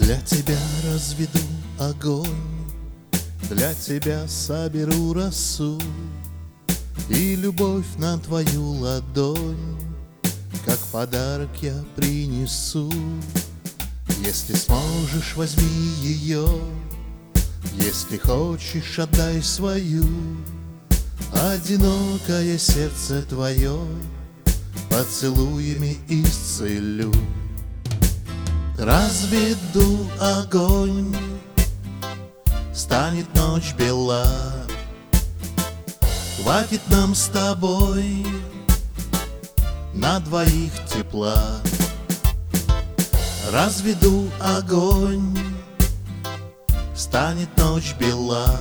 Для тебя разведу огонь, для тебя соберу росу, и любовь на твою ладонь, как подарок я принесу. Если сможешь, возьми ее, если хочешь, отдай свою. Одинокое сердце твое поцелуями исцелю. Разведу огонь, станет ночь бела, хватит нам с тобой на двоих тепла. Разведу огонь, станет ночь бела,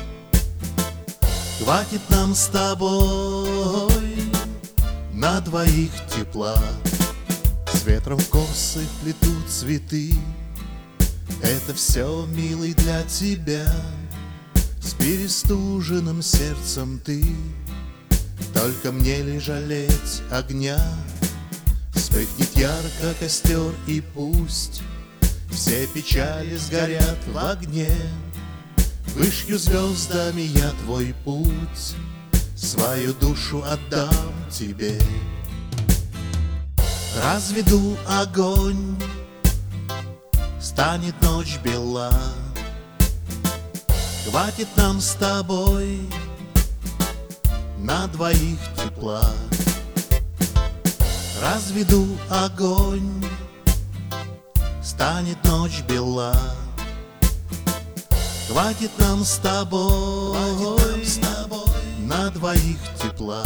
хватит нам с тобой на двоих тепла. С ветром в косы плетут цветы, это все, милый, для тебя. С перестуженным сердцем ты, только мне ли жалеть огня? Вспыхнет ярко костер, и пусть все печали сгорят в огне. Вышью звездами я твой путь, свою душу отдам тебе. Разведу огонь, станет ночь бела, хватит нам с тобой на двоих тепла. Разведу огонь, станет ночь бела, хватит нам с тобой на двоих тепла.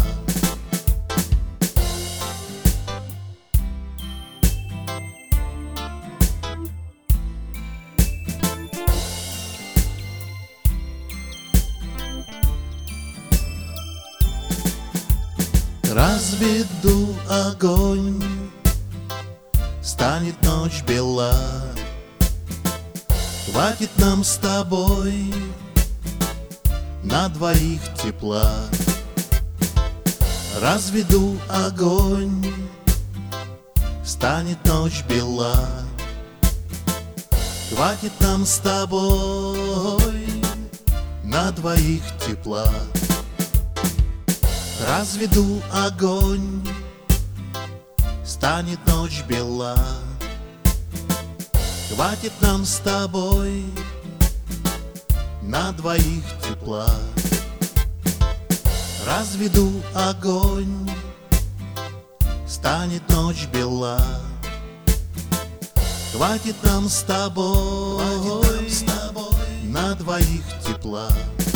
Разведу огонь, станет ночь бела, хватит нам с тобой на двоих тепла. Разведу огонь, станет ночь бела, хватит нам с тобой на двоих тепла. Разведу огонь, станет ночь бела, хватит нам с тобой на двоих тепла. Разведу огонь, станет ночь бела, хватит нам с тобой на двоих тепла.